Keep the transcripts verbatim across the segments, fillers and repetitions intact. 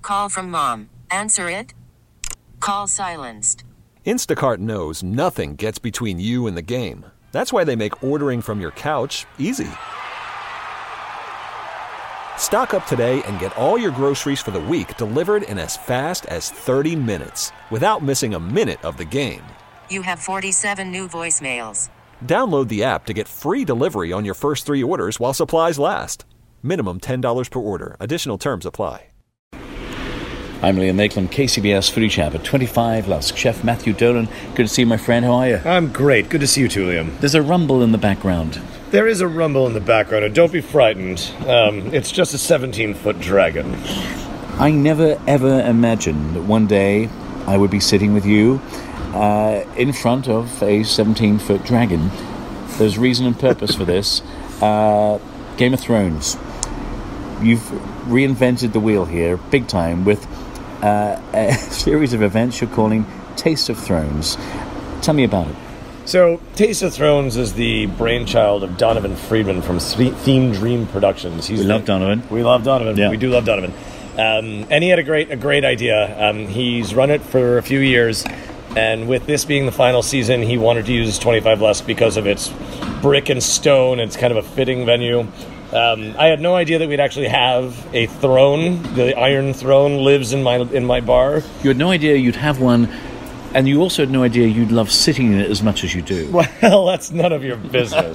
call from mom. Answer it. Call silenced. Instacart knows nothing gets between you and the game. That's why they make ordering from your couch easy. Stock up today and get all your groceries for the week delivered in as fast as thirty minutes without missing a minute of the game. You have forty-seven new voicemails. Download the app to get free delivery on your first three orders while supplies last. Minimum ten dollars per order. Additional terms apply. I'm Liam Maitland, K C B S Foodie Chap at twenty-five Lusk. Chef Matthew Dolan, good to see you, my friend. How are you? I'm great. Good to see you too, Liam. There's a rumble in the background. There is a rumble in the background, and don't be frightened. Um, it's just a seventeen-foot dragon. I never, ever imagined that one day I would be sitting with you uh, in front of a seventeen-foot dragon. There's reason and purpose for this. Uh, Game of Thrones. You've reinvented the wheel here, big time, with uh, a series of events you're calling Taste of Thrones. Tell me about it. So, Taste of Thrones is the brainchild of Donovan Friedman from Theme Dream Productions. He's we the, love Donovan. We love Donovan. Yeah. We do love Donovan. Um, and he had a great, a great idea. Um, he's run it for a few years, and with this being the final season, he wanted to use twenty-five Lusk because of its brick and stone. It's kind of a fitting venue. Um, I had no idea that we'd actually have a throne. The Iron Throne lives in my in my bar. You had no idea you'd have one, and you also had no idea you'd love sitting in it as much as you do. Well, that's none of your business.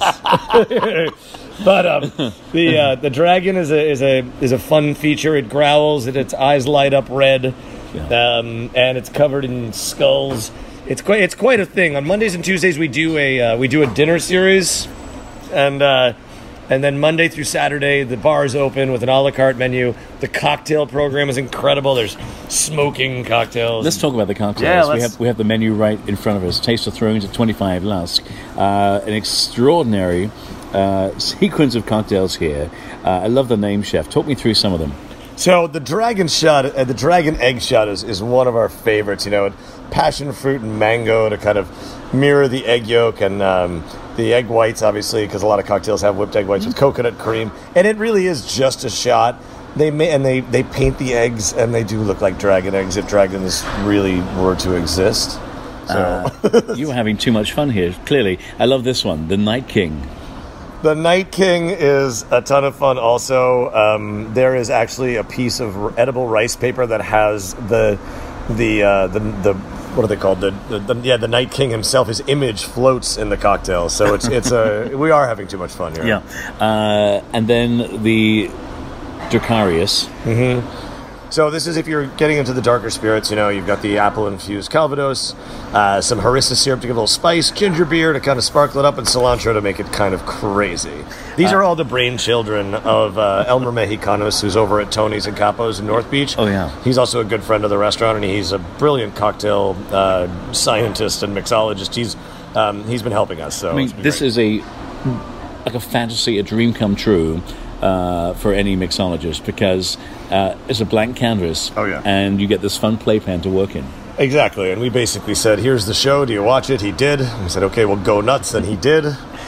But um, the uh, the dragon is a is a is a fun feature. It growls, and its eyes light up red, Yeah. um, and it's covered in skulls. It's quite it's quite a thing. On Mondays and Tuesdays, we do a uh, we do a dinner series, and. Uh, And then Monday through Saturday, the bar is open with an a la carte menu. The cocktail program is incredible. There's smoking cocktails. Let's talk about the cocktails. Yeah, we have we have the menu right in front of us. Taste of Thrones at twenty-five Lusk. Uh, an extraordinary uh, sequence of cocktails here. Uh, I love the name, Chef. Talk me through some of them. So the dragon shot, uh, the dragon egg shot is, is one of our favorites. You know, passion fruit and mango to kind of mirror the egg yolk, and um, the egg whites, obviously, because a lot of cocktails have whipped egg whites with coconut cream. And it really is just a shot. They may, and they, they paint the eggs, and they do look like dragon eggs if dragons really were to exist. So. Uh, you were having too much fun here, clearly. I love this one, the Night King. The Night King is a ton of fun also. Um, there is actually a piece of edible rice paper that has the the uh, the, the what are they called? The, the, the yeah, the Night King himself. His image floats in the cocktail, so it's it's a we are having too much fun here. Yeah, uh, and then the Dracarius. Mm-hmm. So this is if you're getting into the darker spirits. You know, you've got the apple-infused Calvados, uh, some harissa syrup to give a little spice, ginger beer to kind of sparkle it up, and cilantro to make it kind of crazy. These uh, are all the brainchildren of uh, Elmer Mexicanos, who's over at Tony's and Capo's in North Beach. Oh, yeah. He's also a good friend of the restaurant, and he's a brilliant cocktail uh, scientist and mixologist. He's um, he's been helping us. So I mean, this great. is a like a fantasy, a dream come true. Uh, for any mixologist, because uh, it's a blank canvas. Oh, yeah. And you get this fun playpen to work in. Exactly, and we basically said, here's the show, do you watch it? He did. We said, okay, well, go nuts, and he did.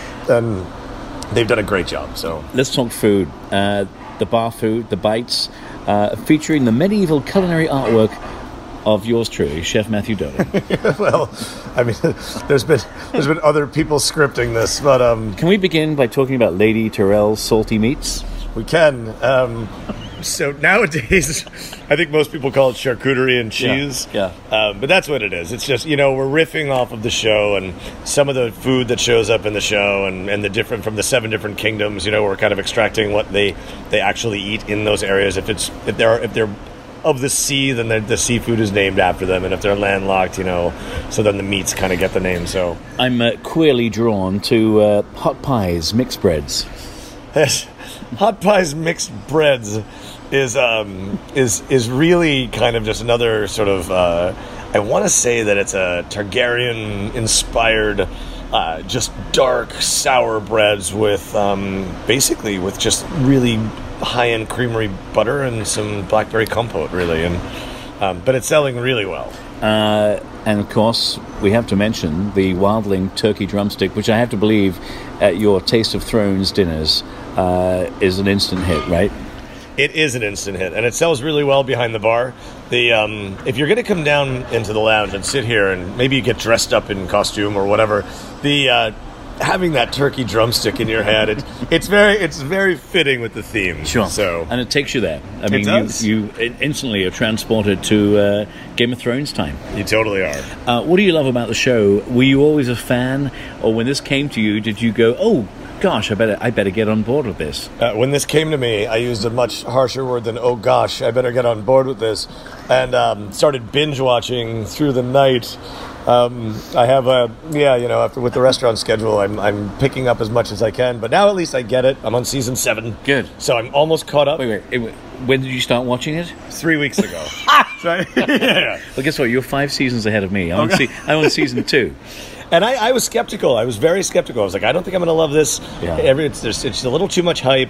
And they've done a great job, so. Let's talk food. Uh, the bar food, the bites, uh, featuring the medieval culinary artwork of yours truly, Chef Matthew Dolan. Well, I mean, there's been there's been other people scripting this, but um, can we begin by talking about Lady Tyrell's salty meats? We can. Um, so nowadays, I think most people call it charcuterie and cheese. Yeah. yeah. Um, but that's what it is. It's just, you know, we're riffing off of the show and some of the food that shows up in the show, and, and the different from the seven different kingdoms. You know, we're kind of extracting what they they actually eat in those areas. If it's if they're if they're of the sea, then the, the seafood is named after them, and if they're landlocked, you know, so then the meats kind of get the name. So I'm uh, queerly drawn to uh, hot pies, mixed breads. Yes, hot pies, mixed breads is um, is is really kind of just another sort of. Uh, I want to say that it's a Targaryen-inspired, uh, just dark sour breads with um, basically with just really high-end creamery butter and some blackberry compote, really, and um, but it's selling really well. Uh, and of course, we have to mention the Wildling turkey drumstick, which I have to believe at your Taste of Thrones dinners uh, is an instant hit, right? It is an instant hit, and it sells really well behind the bar. The um, if you're going to come down into the lounge and sit here, and maybe you get dressed up in costume or whatever, the uh, having that turkey drumstick in your hand, it, it's very it's very fitting with the theme. Sure. So, and it takes you there. I mean, does. you you instantly are transported to uh, Game of Thrones time. You totally are. Uh, what do you love about the show? Were you always a fan, or when this came to you, did you go, "Oh, gosh, I better I better get on board with this"? Uh, when this came to me, I used a much harsher word than "oh gosh, I better get on board with this," and um, started binge watching through the night. Um, I have a yeah, you know, after with the restaurant schedule, I'm I'm picking up as much as I can. But now at least I get it. I'm on season seven. Good. So I'm almost caught up. Wait, wait, it, when did you start watching it? Three weeks ago. So, yeah. Well, guess what? You're five seasons ahead of me. I'm, Okay. on, se- I'm on season two. And I, I was skeptical. I was very skeptical. I was like, I don't think I'm going to love this. Yeah. Every, it's, there's, it's a little too much hype.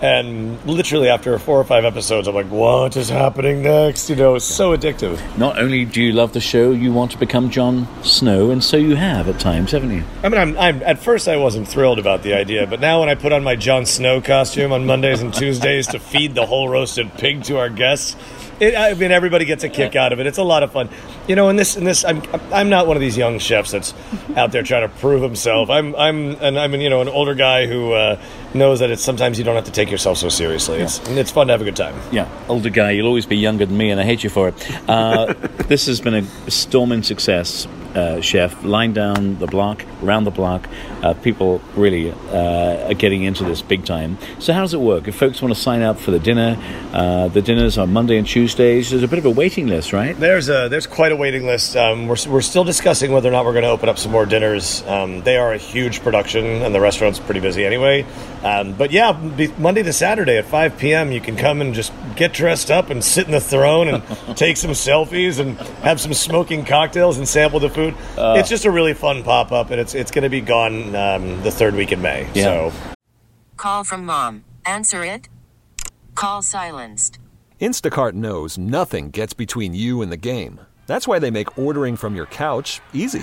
And literally after four or five episodes, I'm like, what is happening next? You know, it's so addictive. Not only do you love the show, you want to become Jon Snow, and so you have at times, haven't you? I mean, I'm, I'm at first I wasn't thrilled about the idea, but now when I put on my Jon Snow costume on Mondays and Tuesdays to feed the whole roasted pig to our guests, it, I mean, everybody gets a kick out of it. It's a lot of fun, you know. In this, in this, I'm I'm not one of these young chefs that's out there trying to prove himself. I'm I'm and I'm you know an older guy who uh, knows that it's sometimes you don't have to take yourself so seriously. It's and it's fun to have a good time. Yeah, older guy, you'll always be younger than me, and I hate you for it. Uh, this has been a storming success, uh, chef. Line down the block, around the block, uh, people really uh, are getting into this big time. So how does it work? If folks want to sign up for the dinner, uh, the dinners are Monday and Tuesdays. There's a bit of a waiting list, right? There's a there's quite a waiting list. Um, we're we're still discussing whether or not we're going to open up some more dinners. Um, they are a huge production, and the restaurant's pretty busy anyway. Um, but yeah, be Monday to Saturday at five p.m. you can come and just get dressed up and sit in the throne and take some selfies and have some smoking cocktails and sample the food. Uh, it's just a really fun pop up, and it's it's going to be gone um, the third week in May. Yeah. So, Call from mom. Answer it. Call silenced. Instacart knows nothing gets between you and the game. That's why they make ordering from your couch easy.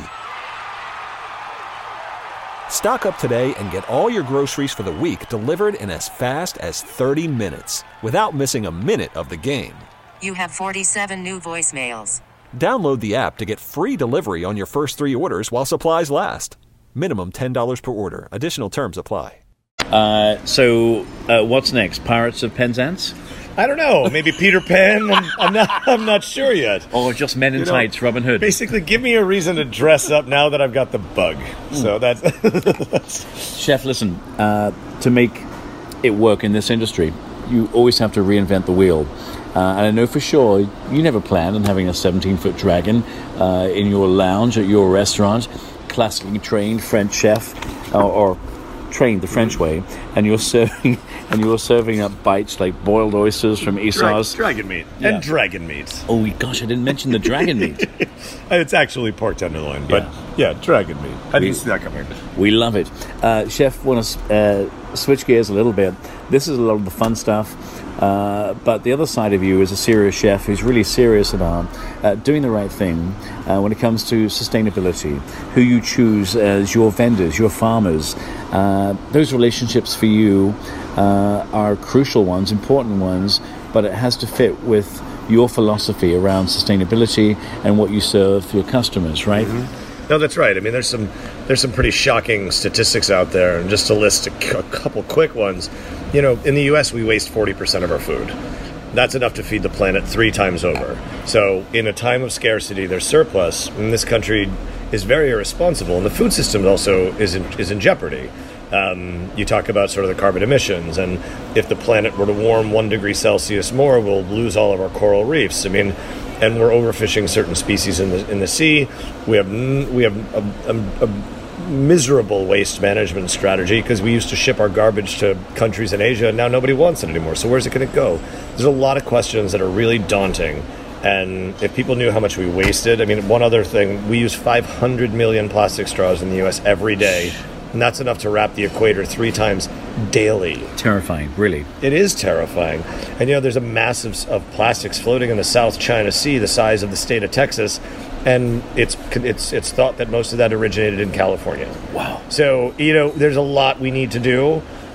Stock up today and get all your groceries for the week delivered in as fast as thirty minutes without missing a minute of the game. You have forty-seven new voicemails. Download the app to get free delivery on your first three orders while supplies last. Minimum ten dollars per order. Additional terms apply. Uh, so, uh, what's next? Pirates of Penzance? I don't know. Maybe Peter Pan. I'm, I'm not. I'm not sure yet. Or just Men in You know, Tights, Robin Hood? Basically, give me a reason to dress up now that I've got the bug. So that's, that's Chef, listen, uh, to make it work in this industry, you always have to reinvent the wheel. Uh, and I know for sure you never planned on having a seventeen-foot dragon uh, in your lounge at your restaurant, classically trained French chef, or, or trained the French way, and you're serving and you're serving up bites like boiled oysters from Dra- Esau's. dragon meat Yeah. and dragon meat. Oh gosh, I didn't mention the dragon meat. It's actually pork tenderloin, but yeah, dragon meat. I We- didn't see that coming. We love it. Uh, Chef, want to uh, switch gears a little bit. This is a lot of the fun stuff, uh, but the other side of you is a serious chef who's really serious about uh, doing the right thing uh, when it comes to sustainability, who you choose as your vendors, your farmers. Uh, those relationships for you uh, are crucial ones, important ones, but it has to fit with your philosophy around sustainability and what you serve your customers, right? Mm-hmm. No, that's right. I mean, there's some there's some pretty shocking statistics out there, and just to list a, c- a couple quick ones. You know, in the U S we waste forty percent of our food. That's enough to feed the planet three times over. So, in a time of scarcity, there's surplus, and this country is very irresponsible, and the food system also is in, is in jeopardy. Um, you talk about sort of the carbon emissions, and if the planet were to warm one degree Celsius more, we'll lose all of our coral reefs. I mean, and we're overfishing certain species in the in the sea. We have n- we have a, a, a miserable waste management strategy because we used to ship our garbage to countries in Asia, and now nobody wants it anymore. So where's it going to go? There's a lot of questions that are really daunting. And if people knew how much we wasted, I mean, one other thing, we use five hundred million plastic straws in the U S every day. And that's enough to wrap the equator three times daily. Terrifying, really. It is terrifying. And, you know, there's a massive of plastics floating in the South China Sea the size of the state of Texas. And it's it's it's thought that most of that originated in California. Wow. So, you know, there's a lot we need to do.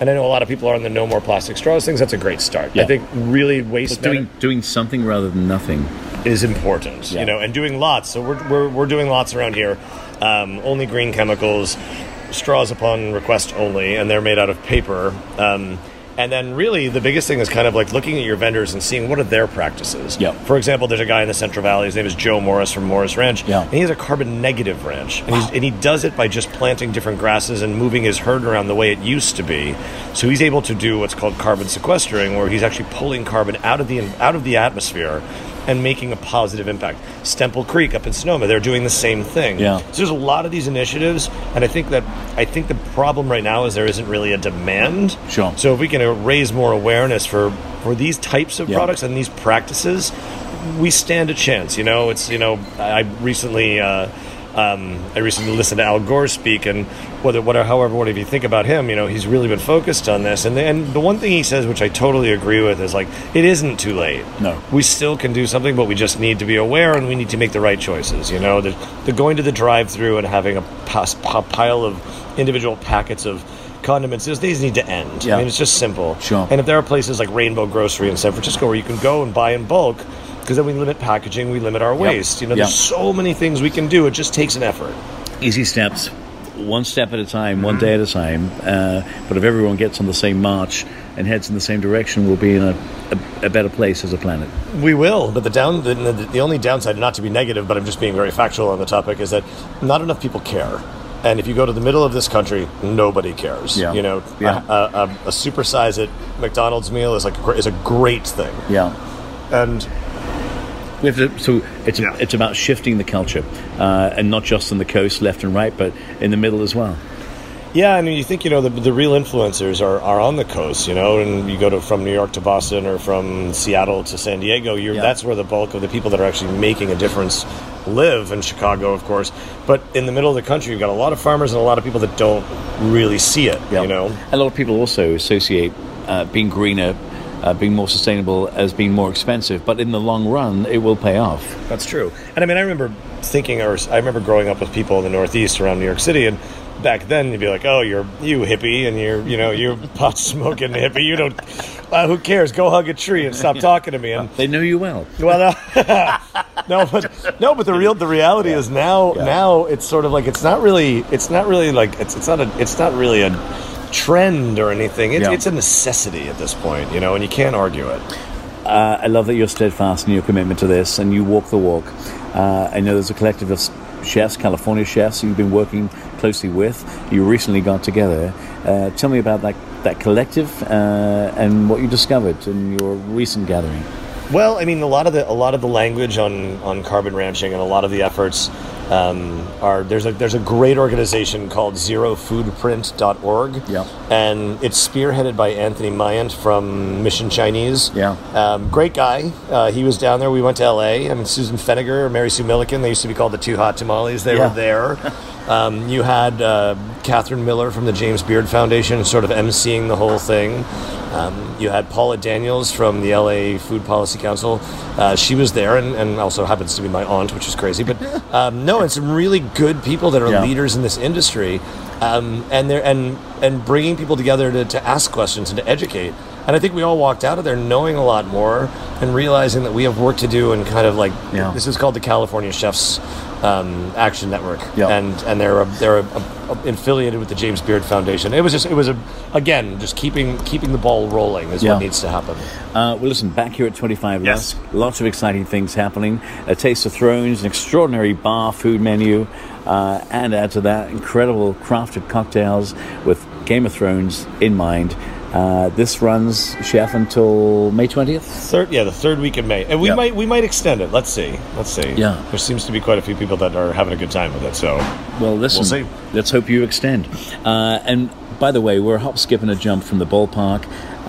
and I know a lot of people are on the no more plastic straws things. That's a great start. Yeah. I think really waste doing doing something rather than nothing is important, yeah. you know, and doing lots. So we're we're, we're doing lots around here. Um, only green chemicals, straws upon request only, and they're made out of paper. Um, And then really the biggest thing is kind of like looking at your vendors and seeing what are their practices. Yeah. For example, there's a guy in the Central Valley, his name is Joe Morris from Morris Ranch, yeah. and he has a carbon negative ranch. And, he's, and he does it by just planting different grasses and moving his herd around the way it used to be. So he's able to do what's called carbon sequestering, where he's actually pulling carbon out of the out of the atmosphere and making a positive impact. Stemple Creek up in Sonoma, they're doing the same thing. Yeah. So there's a lot of these initiatives, and I think that I think the problem right now is there isn't really a demand. Sure. So if we can uh, raise more awareness for, for these types of yeah. products and these practices, we stand a chance. You know, it's you know I recently. Uh, Um, I recently listened to Al Gore speak, and whether, whatever, however, whatever you think about him, you know, he's really been focused on this. And the, and the one thing he says, which I totally agree with, is like, it isn't too late. No. We still can do something, but we just need to be aware, and we need to make the right choices. You know, the, the going to the drive-thru and having a, pas, a pile of individual packets of condiments, those days need to end. Yeah. I mean, it's just simple. Sure. And if there are places like Rainbow Grocery in San Francisco where you can go and buy in bulk, because then we limit packaging, we limit our waste. Yep. You know, yep. there's so many things we can do. It just takes an effort. Easy steps, one step at a time, one day at a time. Uh, but if everyone gets on the same march and heads in the same direction, we'll be in a, a, a better place as a planet. We will. But the down, the, the, the only downside, not to be negative, but I'm just being very factual on the topic, is that not enough people care. And if you go to the middle of this country, nobody cares. Yeah. You know, yeah. a, a, a supersize it McDonald's meal is like a, is a great thing. Yeah. And we have to, so it's yeah. it's about shifting the culture, uh, and not just on the coast, left and right, but in the middle as well. Yeah, I mean, you think, you know, the, the real influencers are, are on the coast, you know, and you go to from New York to Boston or from Seattle to San Diego, you're, yeah. that's where the bulk of the people that are actually making a difference live, in Chicago, of course. But in the middle of the country, you've got a lot of farmers and a lot of people that don't really see it, yeah. you know. A lot of people also associate uh, being greener, Uh, being more sustainable as being more expensive, but in the long run, it will pay off. That's true. And I mean, I remember thinking, or I remember growing up with people in the Northeast around New York City, and back then you'd be like, "Oh, you're you hippie, and you're you know you pot smoking hippie. You don't. Uh, who cares? Go hug a tree and stop talking to me." And they know you well. Well, no, no, but no, but the real the reality yeah. is now yeah. now it's sort of like it's not really it's not really like it's it's not a it's not really a trend or anything. It's, yeah. it's a necessity at this point, you know, and you can't argue it. Uh, I love that you're steadfast in your commitment to this and you walk the walk. Uh, I know there's a collective of chefs, California chefs, you've been working closely with. You recently got together. Uh, tell me about that, that collective uh, and what you discovered in your recent gathering. Well, I mean, a lot of the a lot of the language on, on carbon ranching and a lot of the efforts um, are there's a there's a great organization called zero foodprint dot org, yeah, and it's spearheaded by Anthony Mayant from Mission Chinese. Yeah, um, great guy. Uh, he was down there. We went to L A. I mean, Susan Feniger, Mary Sue Milliken. They used to be called the Two Hot Tamales. They yeah. were there. Um, you had uh, Catherine Miller from the James Beard Foundation sort of emceeing the whole thing. Um, you had Paula Daniels from the L A Food Policy Council. Uh, she was there, and, and also happens to be my aunt, which is crazy. But um, no, and some really good people that are yeah. leaders in this industry, um, and they're and and bringing people together to, to ask questions and to educate. And I think we all walked out of there knowing a lot more and realizing that we have work to do. And kind of like yeah. this is called the California Chefs um, Action Network, yeah. and and they're a, they're a, a, affiliated with the James Beard Foundation. It was just it was a again just keeping keeping the ball rolling is yeah. what needs to happen. Uh, well, listen, back here at twenty-five Yes. Lusk, lots of exciting things happening. A Taste of Thrones, an extraordinary bar food menu, uh, and add to that incredible crafted cocktails with Game of Thrones in mind. Uh, this runs, Chef, until May twentieth? Third, yeah, the third week of May. And we yep. might we might extend it. Let's see. Let's see. Yeah. There seems to be quite a few people that are having a good time with it, so well, listen, we'll see. Let's hope you extend. Uh, and by the way, we're a hop, skip, and a jump from the ballpark.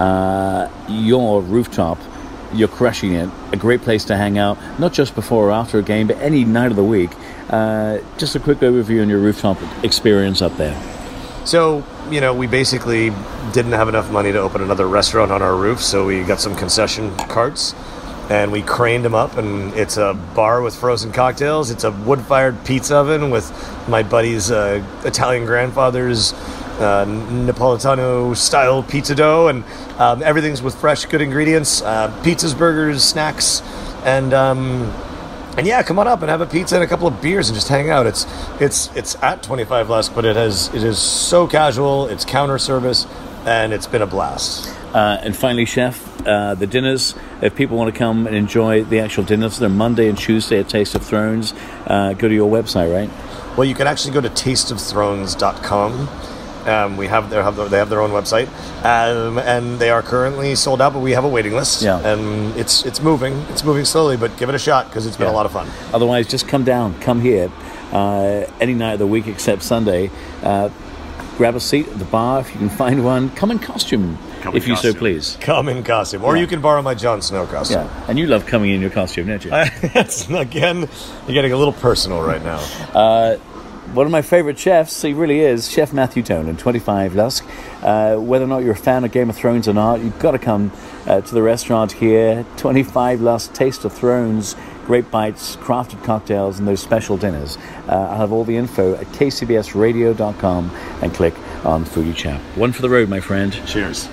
Uh, your rooftop, you're crushing it. A great place to hang out, not just before or after a game, but any night of the week. Uh, just a quick overview on your rooftop experience up there. So, you know, we basically didn't have enough money to open another restaurant on our roof, so we got some concession carts, and we craned them up, and it's a bar with frozen cocktails. It's a wood-fired pizza oven with my buddy's uh, Italian grandfather's uh, Napolitano-style pizza dough, and um, everything's with fresh, good ingredients. Uh, pizzas, burgers, snacks, and um, and yeah, come on up and have a pizza and a couple of beers and just hang out. It's it's it's at twenty-five Lusk, but it has it is so casual. It's counter service, and it's been a blast. Uh, and finally, Chef, uh, the dinners. If people want to come and enjoy the actual dinners, they're Monday and Tuesday at Taste of Thrones. Uh, go to your website, right? Well, you can actually go to taste of thrones dot com. Um, we have their have their, they have their own website, um, and they are currently sold out. But we have a waiting list, yeah. and it's it's moving, it's moving slowly. But give it a shot because it's been yeah. a lot of fun. Otherwise, just come down, come here, uh, any night of the week except Sunday. Uh, grab a seat at the bar if you can find one. Come in costume, come if in you costume. so please. Come in costume, or yeah. you can borrow my Jon Snow costume. Yeah, and you love coming in your costume, don't you? That's, again, you're getting a little personal right now. Uh, One of my favourite chefs, he really is, Chef Matthew Tone in twenty-five Lusk. Uh, whether or not you're a fan of Game of Thrones or not, you've got to come uh, to the restaurant here. twenty-five Lusk, Taste of Thrones, great bites, crafted cocktails, and those special dinners. Uh, I'll have all the info at k c b s radio dot com and click on Foodie Chat. One for the road, my friend. Cheers.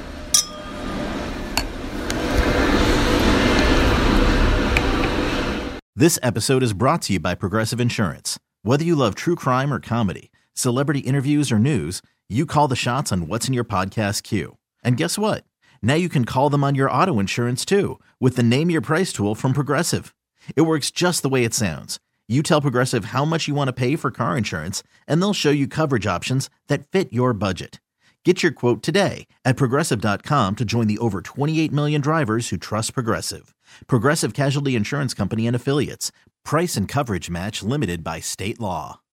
This episode is brought to you by Progressive Insurance. Whether you love true crime or comedy, celebrity interviews or news, you call the shots on what's in your podcast queue. And guess what? Now you can call them on your auto insurance too with the Name Your Price tool from Progressive. It works just the way it sounds. You tell Progressive how much you want to pay for car insurance, and they'll show you coverage options that fit your budget. Get your quote today at Progressive dot com to join the over twenty-eight million drivers who trust Progressive. Progressive Casualty Insurance Company and Affiliates. Price and coverage match limited by state law.